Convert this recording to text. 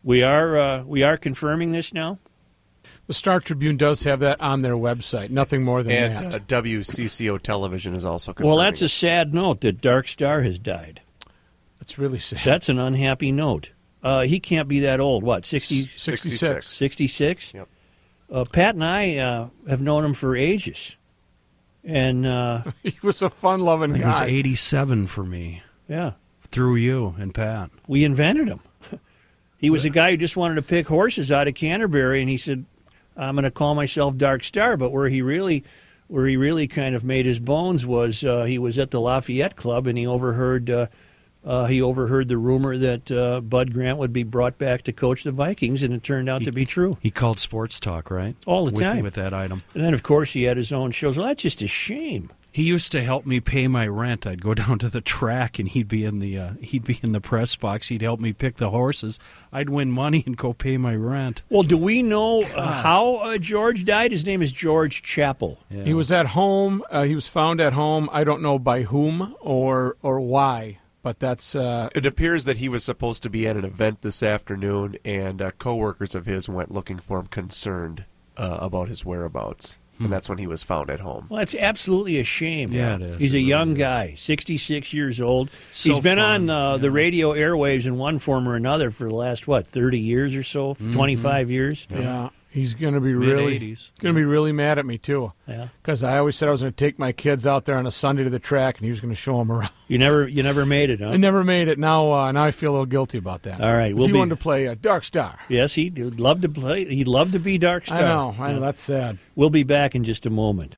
We are confirming this now? The Star Tribune does have that on their website. Nothing more than And that. WCCO Television is also confirming. Well, that's a sad note that Dark Star has died. It's really sad. That's an unhappy note. He can't be that old. What, 66. 66? Yep. Pat and I have known him for ages. And, He was a fun-loving He was guy. 87 for me, yeah, through you and Pat. we invented him. He was a guy who just wanted to pick horses out of Canterbury, and he said, I'm going to call myself Dark Star. But where he really kind of made his bones was he was at the Lafayette Club, and he overheard the rumor that Bud Grant would be brought back to coach the Vikings, and it turned out to be true. He called Sports Talk, right? All the time. With that item. And then, of course, he had his own shows. Well, that's just a shame. He used to help me pay my rent. I'd go down to the track, and he'd be in the press box. He'd help me pick the horses. I'd win money and go pay my rent. Well, do we know how George died? His name is George Chappell. Yeah. He was at home. He was found at home. I don't know by whom or why, but that's... It appears that he was supposed to be at an event this afternoon, and coworkers of his went looking for him, concerned about his whereabouts. And that's when he was found at home. Well, that's absolutely a shame. Yeah, it is. He's a It really young is. guy, 66 years old. So He's been fun, on the radio airwaves in one form or another for the last, 30 years or so? 25 years? Yeah, he's going to be Mid-80s. really mad at me, too. Yeah. Because I always said I was going to take my kids out there on a Sunday to the track, and he was going to show them around. You never made it, huh? I never made it. Now I feel a little guilty about that. All right, He wanted to play Dark Star. Yes, he'd love to play. He'd love to be Dark Star. I know. That's sad. We'll be back in just a moment.